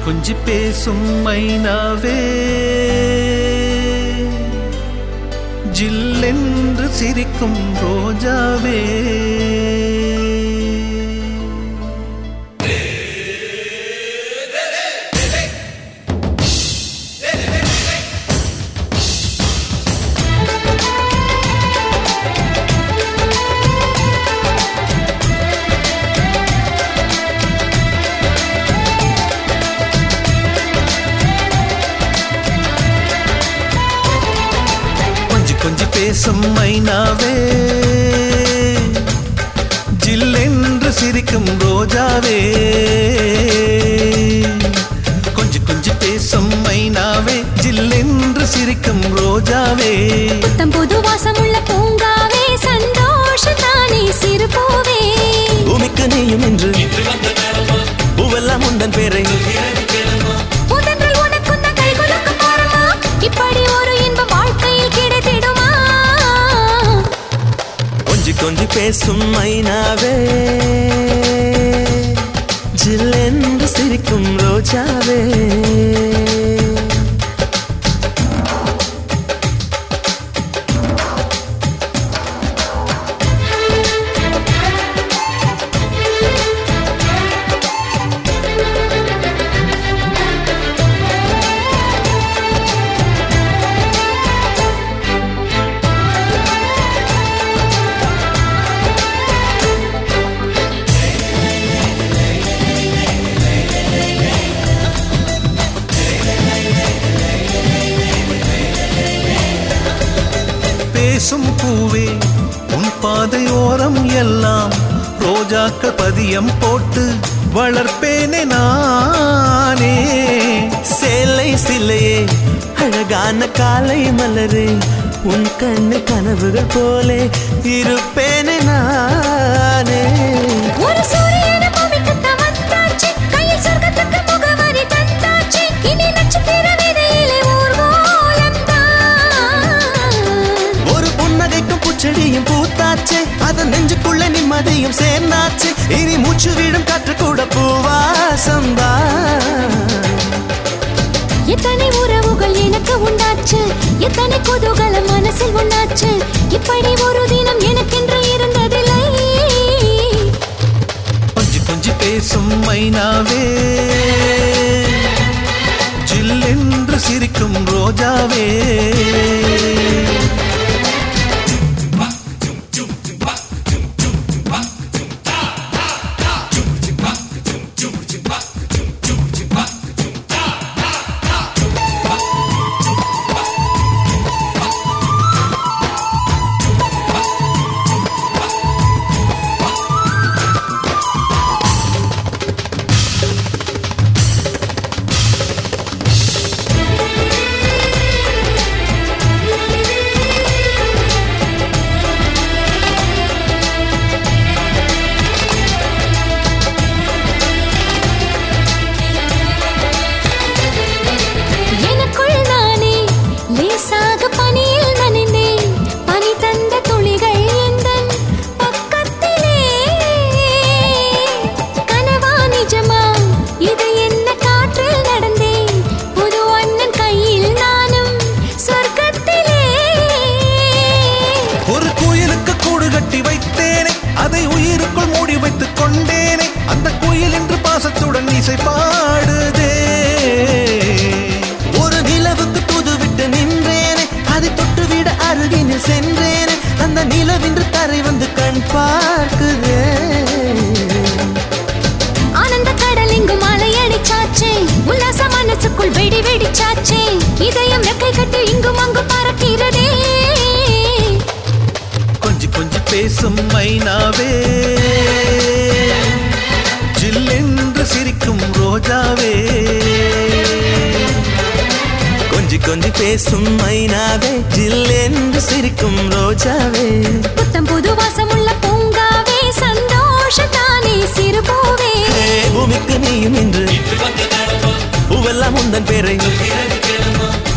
கொஞ்சி பேசும் மைனாவே, ஜில்லென்று சிரிக்கும் ரோஜாவே. கொஞ்சி பேசும் மைனாவே, ஜில்லென்று சிரிக்கும் ரோஜாவே. கொஞ்சி கொஞ்சி பேசும் மைனாவே, ஜில்லென்று சிரிக்கும் ரோஜாவே. புத்தம் புது வாசமுள்ள பூங்காவே, சந்தோஷத்தானே சிறு பூவே. பூமிக்கு நீயும் இன்று பூவெல்லாம் உந்தன் பேரை. முதன்றில் உனக்குந்த கை குலுக்க பாரமா, இப்படி ஒரு இன்பம் வாழ்க்கையில் கிடைத்திடுமா? கொஞ்சி கொஞ்சி பேசும் மைனாவே, ஜில்லென்று சிரிக்கும் ரோஜாவே. பேசும் பூவே, உன் பாதையோரம் எல்லாம் ரோஜாக்கள் பதியம் போட்டு வளர்ப்பேனே நானே. சேலை சிலையே, அழகான காலை மலரே, உன் கண்ணு கனவுகள் போலே இருப்பேனே நானே. ஒரு சூரியன பூமிக்கு தவத்தாச்சு, கையில் சொர்க்கத்துக்கு முகவரி தந்தாச்சு. இனி நட்சத்திர விதையிலே ஊர்வலம் தான். ஒரு புன்னகைக்கும் பூச்செடியும் பூத்தாச்சு, அதன் நெஞ்சுக்குள்ள நிம்மதியும் சேர்ந்தாச்சு. இனி மூச்சு வீடும் காற்று கூட பூவாசம்தான். எத்தனை உறவுகள் எனக்கு உண்டாச்சு, எத்தனை குதூகலம் மனசில் உண்டாச்சு. இப்படி ஒரு தினம் எனக்கென்று இருந்ததில்லை. கொஞ்சி கொஞ்சி பேசும் மைனாவே, ஜில்லென்று சிரிக்கும் ரோஜாவே. அதை உயிருக்குள் மூடி வைத்துக் கொண்டேனே. அந்த கோயில் என்று பாசத்துடன் இசை பாடுதே. ஒரு நிலவுக்கு தூதுவிட்டு நின்றேனே, அதை தொட்டுவிட அருகினில் சென்றேனே. அந்த நிலவின்று தரை வந்து கண் பார்க்குதே. ஆனந்த கடல் எங்கும் அலையடிச்சாச்சே, உல்லாச மனசுக்குள் வெடி வெடிச்சாச்சே. இதயம் ரெக்கை கட்டி இங்கும் அங்கு பறக்கிறதே. கொஞ்சி கொஞ்சி பேசும் மைனாவே, ஜில்லென்று சிரிக்கும் ரோஜாவே. கொஞ்சி கொஞ்சி பேசும் மைனாவே, ஜில்லென்று சிரிக்கும் ரோஜாவே. புத்தம் புது வாசமுள்ள பூங்காவே, சந்தோஷத்தானே சிறு பூவே. பூமிக்கு நீயும் இன்று பூவெல்லாம் உந்தன் பேரை.